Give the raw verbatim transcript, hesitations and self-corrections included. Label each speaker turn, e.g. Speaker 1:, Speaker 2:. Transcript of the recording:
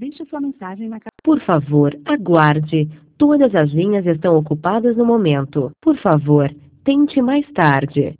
Speaker 1: Deixe sua mensagem na caixa.
Speaker 2: Por favor, aguarde. Todas as linhas estão ocupadas no momento. Por favor, tente mais tarde.